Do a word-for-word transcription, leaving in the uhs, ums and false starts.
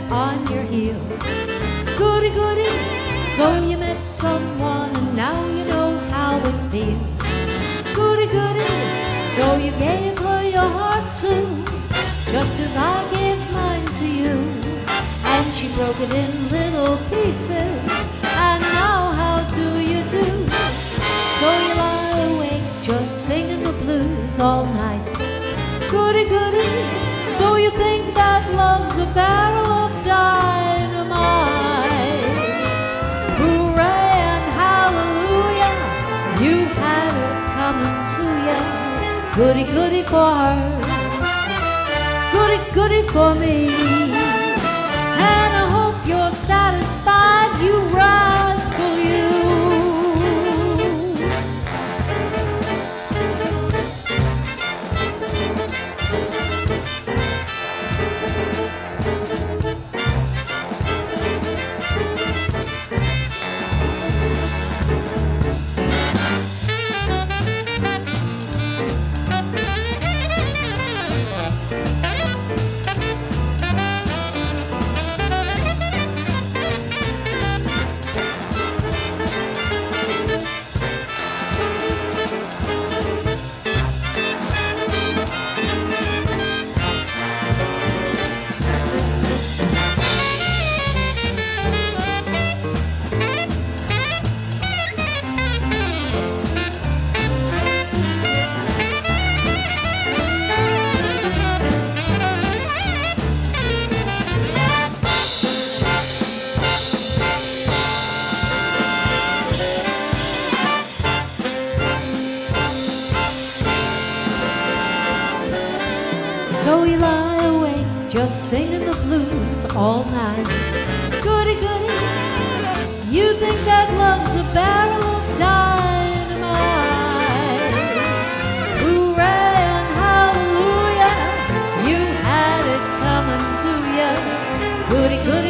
on your heels. Goody, goody, so you met someone and now you know how it feels. Goody, goody, so you gave her your heart too, just as I gave mine to you. And she broke it in little pieces, and now how do you do? So you lie awake just singing the blues all night. Goody, goody, so you think that love's a barrel of dynamite. Hooray and hallelujah, you had her coming to ya. Goody, goody for her, goody, goody for me. And I hope you're satisfied, you rascal, you. So you lie awake just singing the blues all night. Goody, goody, you think that love's a barrel of dynamite. Hooray and hallelujah, you had it coming to ya. Goody, goody.